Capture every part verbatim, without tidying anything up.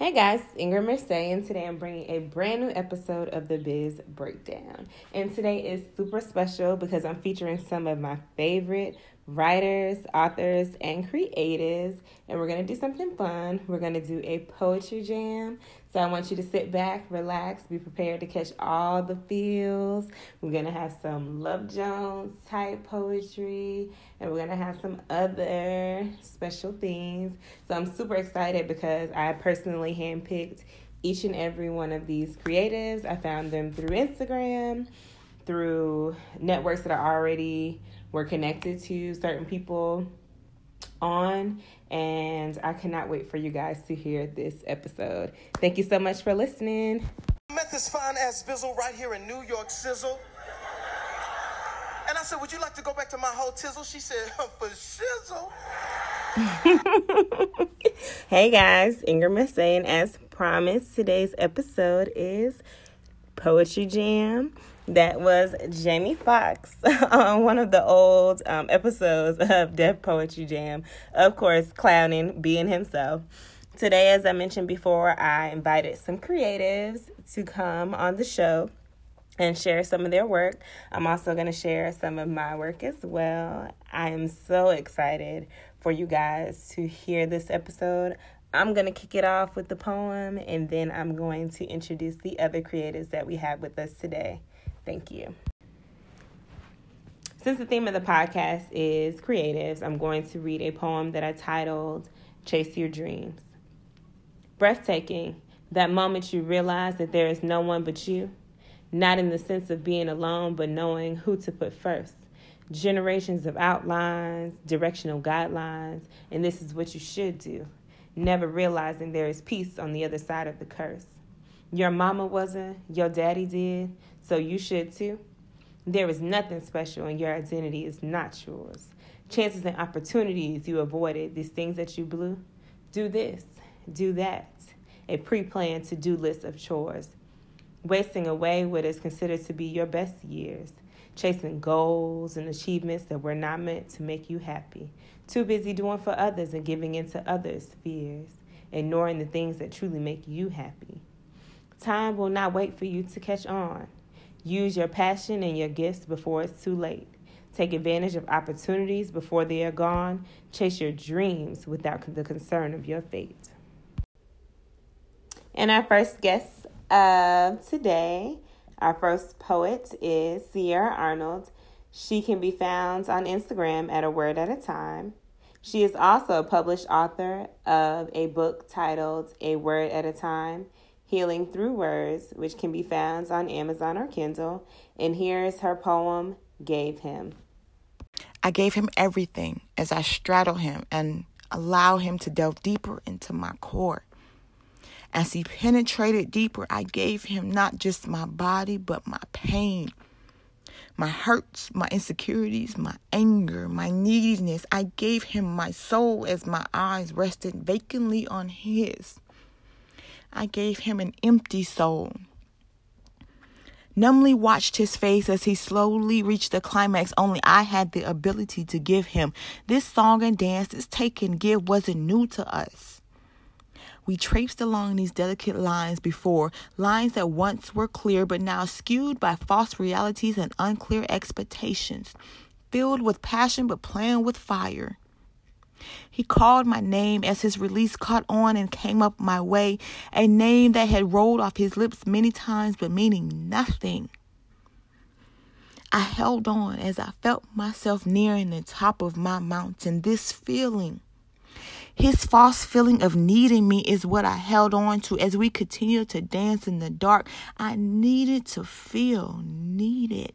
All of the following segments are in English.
Hey guys, Ingrid Mercedes, and today I'm bringing a brand new episode of the Biz Breakdown. And today is super special because I'm featuring some of my favorite writers, authors, and creatives. And we're going to do something fun. We're going to do a poetry jam. So I want you to sit back, relax, be prepared to catch all the feels. We're going to have some Love Jones type poetry, and we're going to have some other special things. So I'm super excited because I personally handpicked each and every one of these creatives. I found them through Instagram, through networks that I already were connected to certain people on, and I cannot wait for you guys to hear this episode. Thank you so much for listening. I met this fine ass Bizzle right here in New York Sizzle. And I said, would you like to go back to my whole tizzle? She said, for shizzle. Hey guys, Ingrid Mercedes, as promised, today's episode is Poetry Jam. That was Jamie Foxx on one of the old um, episodes of Def Poetry Jam. Of course, clowning, being himself. Today, as I mentioned before, I invited some creatives to come on the show and share some of their work. I'm also going to share some of my work as well. I am so excited for you guys to hear this episode. I'm going to kick it off with the poem, and then I'm going to introduce the other creatives that we have with us today. Thank you. Since the theme of the podcast is creatives, I'm going to read a poem that I titled Chase Your Dreams. Breathtaking, that moment you realize that there is no one but you, not in the sense of being alone, but knowing who to put first. Generations of outlines, directional guidelines, and this is what you should do. Never realizing there is peace on the other side of the curse. Your mama wasn't, your daddy did, so you should too. There is nothing special and your identity is not yours. Chances and opportunities you avoided, these things that you blew. Do this, do that. A pre-planned to-do list of chores. Wasting away what is considered to be your best years. Chasing goals and achievements that were not meant to make you happy. Too busy doing for others and giving in to others' fears. Ignoring the things that truly make you happy. Time will not wait for you to catch on. Use your passion and your gifts before it's too late. Take advantage of opportunities before they are gone. Chase your dreams without the concern of your fate. And our first guest of today, our first poet is Sierra Arnold. She can be found on Instagram at A Word at a Time. She is also a published author of a book titled A Word at a Time, Healing Through Words, which can be found on Amazon or Kindle. And here's her poem, Gave Him. I gave him everything as I straddle him and allow him to delve deeper into my core. As he penetrated deeper, I gave him not just my body, but my pain, my hurts, my insecurities, my anger, my neediness. I gave him my soul as my eyes rested vacantly on his. I gave him an empty soul. Numbly watched his face as he slowly reached the climax only I had the ability to give him. This song and dance, this take and give wasn't new to us. We traipsed along these delicate lines before, lines that once were clear but now skewed by false realities and unclear expectations, filled with passion but playing with fire. He called my name as his release caught on and came up my way, a name that had rolled off his lips many times but meaning nothing. I held on as I felt myself nearing the top of my mountain. This feeling, his false feeling of needing me is what I held on to as we continued to dance in the dark. I needed to feel needed.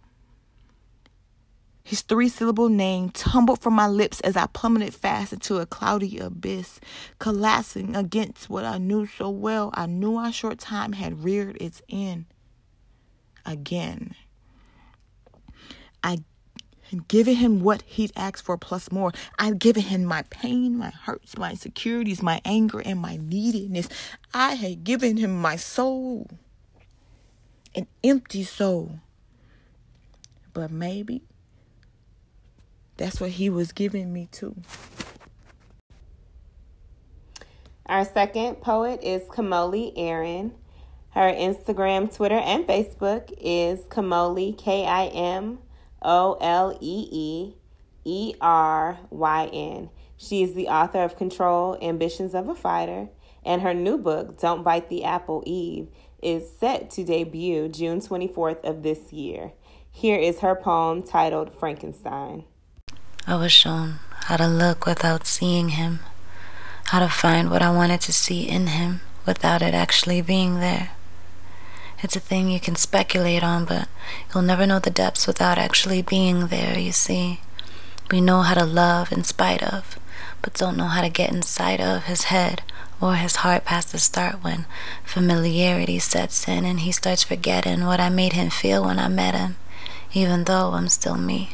His three-syllable name tumbled from my lips as I plummeted fast into a cloudy abyss, collapsing against what I knew so well. I knew our short time had reared its end again. I had given him what he'd asked for plus more. I'd given him my pain, my hurts, my insecurities, my anger, and my neediness. I had given him my soul, an empty soul. But maybe that's what he was giving me too. Our second poet is Kamoli Aaron. Her Instagram, Twitter, and Facebook is Kamoli, K I M O L E E E R Y N. She is the author of Control, Ambitions of a Fighter, and her new book, Don't Bite the Apple, Eve, is set to debut June twenty-fourth of this year. Here is her poem titled Frankenstein. I was shown how to look without seeing him, how to find what I wanted to see in him without it actually being there. It's a thing you can speculate on, but you'll never know the depths without actually being there, you see. We know how to love in spite of, but don't know how to get inside of his head or his heart past the start when familiarity sets in and he starts forgetting what I made him feel when I met him, even though I'm still me.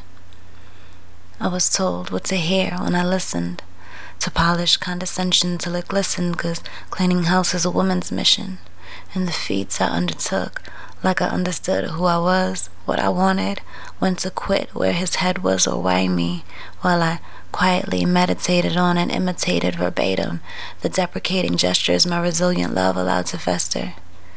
I was told what to hear when I listened, to polish condescension till it glistened, 'cause cleaning house is a woman's mission. And the feats I undertook, like I understood who I was, what I wanted, when to quit, where his head was, or why me, while I quietly meditated on and imitated verbatim the deprecating gestures my resilient love allowed to fester.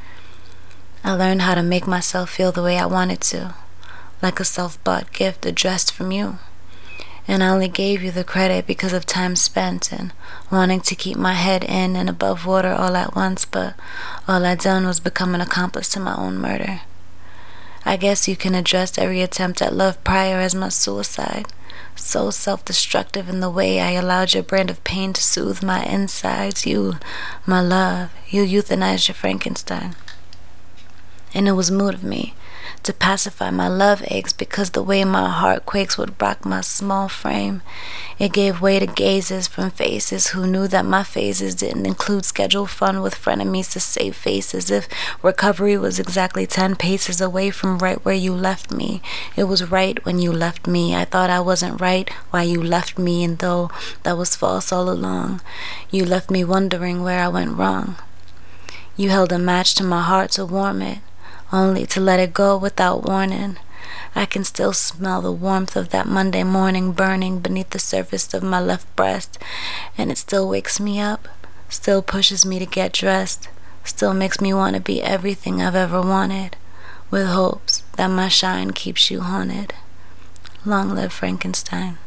I learned how to make myself feel the way I wanted to, like a self-bought gift addressed from you. And I only gave you the credit because of time spent and wanting to keep my head in and above water all at once, but all I done was become an accomplice to my own murder. I guess you can address every attempt at love prior as my suicide, so self-destructive in the way I allowed your brand of pain to soothe my insides. You, my love, you euthanized your Frankenstein. And it was mood of me to pacify my love aches, because the way my heart quakes would rock my small frame. It gave way to gazes from faces who knew that my phases didn't include scheduled fun with frenemies to save face, as if recovery was exactly ten paces away from right where you left me. It was right when you left me. I thought I wasn't right while you left me, and though that was false all along, you left me wondering where I went wrong. You held a match to my heart to warm it, only to let it go without warning. I can still smell the warmth of that Monday morning burning beneath the surface of my left breast, and it still wakes me up, still pushes me to get dressed, still makes me want to be everything I've ever wanted, with hopes that my shine keeps you haunted. Long live Frankenstein.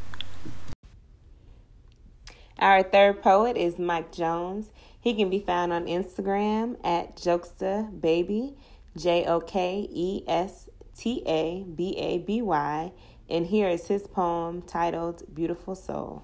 Our third poet is Mike Jones. He can be found on Instagram at JokestaBaby, J O K E S T A B A B Y, and here is his poem titled Beautiful Soul.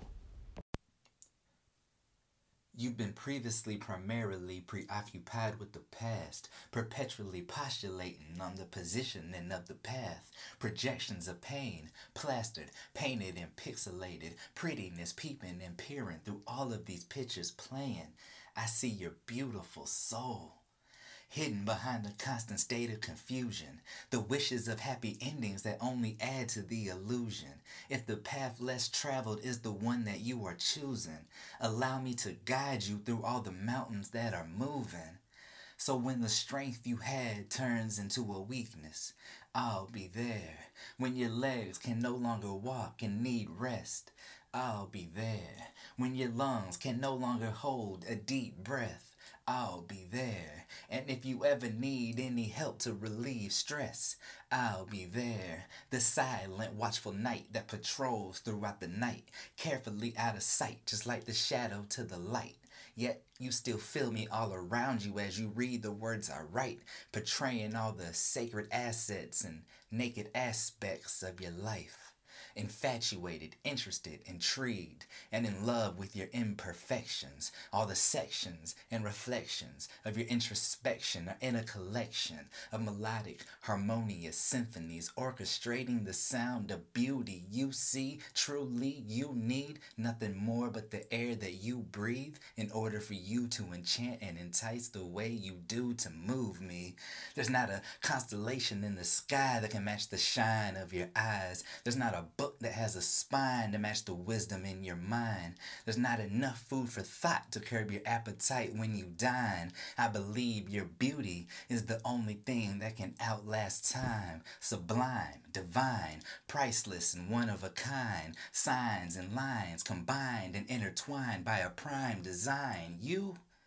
You've been previously primarily preoccupied with the past, perpetually postulating on the positioning of the path, projections of pain, plastered, painted, and pixelated, prettiness peeping and peering through all of these pictures playing. I see your beautiful soul, hidden behind the constant state of confusion, the wishes of happy endings that only add to the illusion. If the path less traveled is the one that you are choosing, allow me to guide you through all the mountains that are moving. So when the strength you had turns into a weakness, I'll be there. When your legs can no longer walk and need rest, I'll be there. When your lungs can no longer hold a deep breath, I'll be there. And if you ever need any help to relieve stress, I'll be there. The silent, watchful night that patrols throughout the night, carefully out of sight, just like the shadow to the light. Yet you still feel me all around you as you read the words I write, portraying all the sacred assets and naked aspects of your life. Infatuated, interested, intrigued, and in love with your imperfections. All the sections and reflections of your introspection are in a collection of melodic, harmonious symphonies orchestrating the sound of beauty. You see, truly you need nothing more but the air that you breathe in order for you to enchant and entice the way you do to move me. There's not a constellation in the sky that can match the shine of your eyes. There's not a book that has a spine to match the wisdom in your mind. There's not enough food for thought to curb your appetite when you dine. I believe your beauty is the only thing that can outlast time. Sublime, divine, priceless, and one of a kind. Signs and lines combined and intertwined by a prime design. You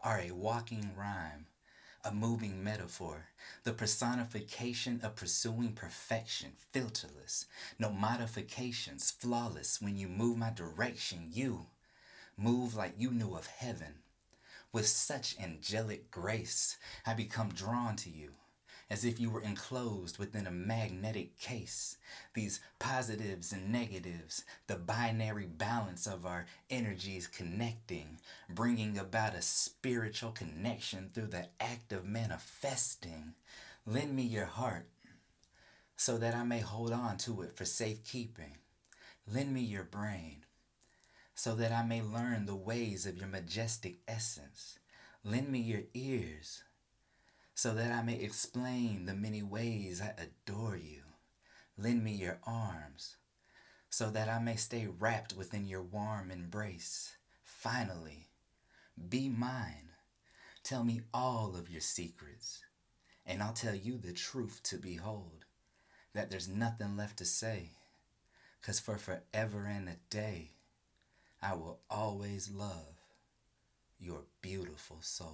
are a walking rhyme, a moving metaphor, the personification of pursuing perfection, filterless, no modifications, flawless. When you move my direction, you move like you knew of heaven. With such angelic grace, I become drawn to you, as if you were enclosed within a magnetic case. These positives and negatives, the binary balance of our energies connecting, bringing about a spiritual connection through the act of manifesting. Lend me your heart, so that I may hold on to it for safekeeping. Lend me your brain, so that I may learn the ways of your majestic essence. Lend me your ears, so that I may explain the many ways I adore you. Lend me your arms, so that I may stay wrapped within your warm embrace. Finally, be mine. Tell me all of your secrets, and I'll tell you the truth to behold, that there's nothing left to say, 'cause for forever and a day, I will always love your beautiful soul.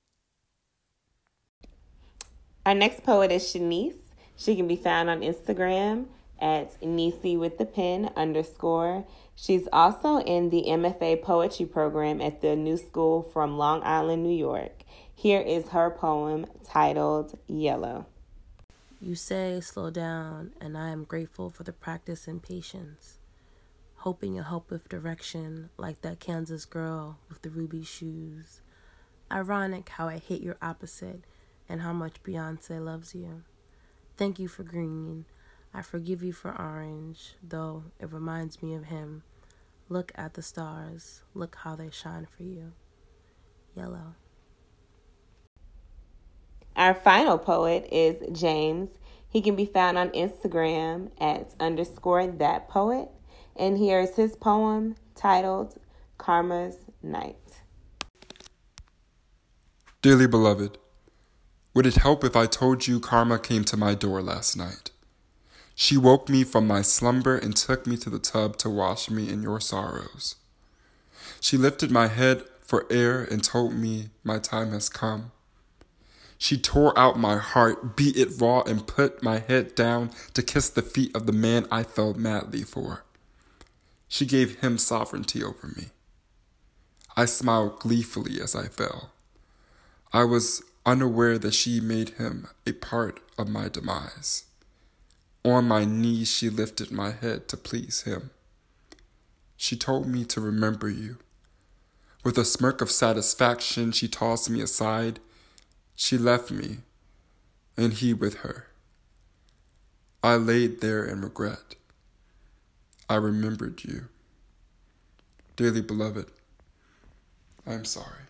Our next poet is Shanice. She can be found on Instagram at Nisi with the pen underscore. She's also in the M F A poetry program at the New School from Long Island, New York. Here is her poem titled Yellow. You say slow down, and I am grateful for the practice and patience. Hoping you'll help with direction, like that Kansas girl with the ruby shoes. Ironic how I hate your opposite and how much Beyonce loves you. Thank you for green. I forgive you for orange, though it reminds me of him. Look at the stars. Look how they shine for you. Yellow. Our final poet is James. He can be found on Instagram at underscore that poet. And here's his poem titled Karma's Night. Dearly beloved, would it help if I told you Karma came to my door last night? She woke me from my slumber and took me to the tub to wash me in your sorrows. She lifted my head for air and told me my time has come. She tore out my heart, beat it raw, and put my head down to kiss the feet of the man I fell madly for. She gave him sovereignty over me. I smiled gleefully as I fell. I was unaware that she made him a part of my demise. On my knees, she lifted my head to please him. She told me to remember you. With a smirk of satisfaction, she tossed me aside. She left me, and he with her. I laid there in regret. I remembered you. Dearly beloved, I'm sorry.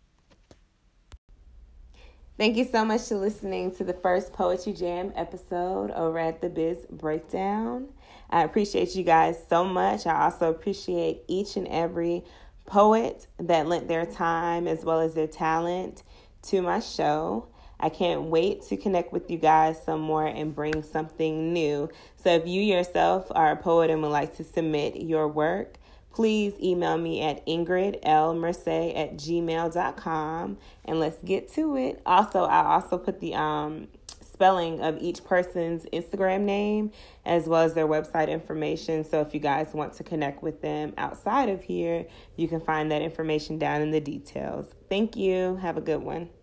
Thank you so much for listening to the first Poetry Jam episode over at the Biz Breakdown. I appreciate you guys so much. I also appreciate each and every poet that lent their time as well as their talent to my show. I can't wait to connect with you guys some more and bring something new. So if you yourself are a poet and would like to submit your work, please email me at ingrid l merce at gmail dot com and let's get to it. Also, I also put the um, spelling of each person's Instagram name as well as their website information. So if you guys want to connect with them outside of here, you can find that information down in the details. Thank you. Have a good one.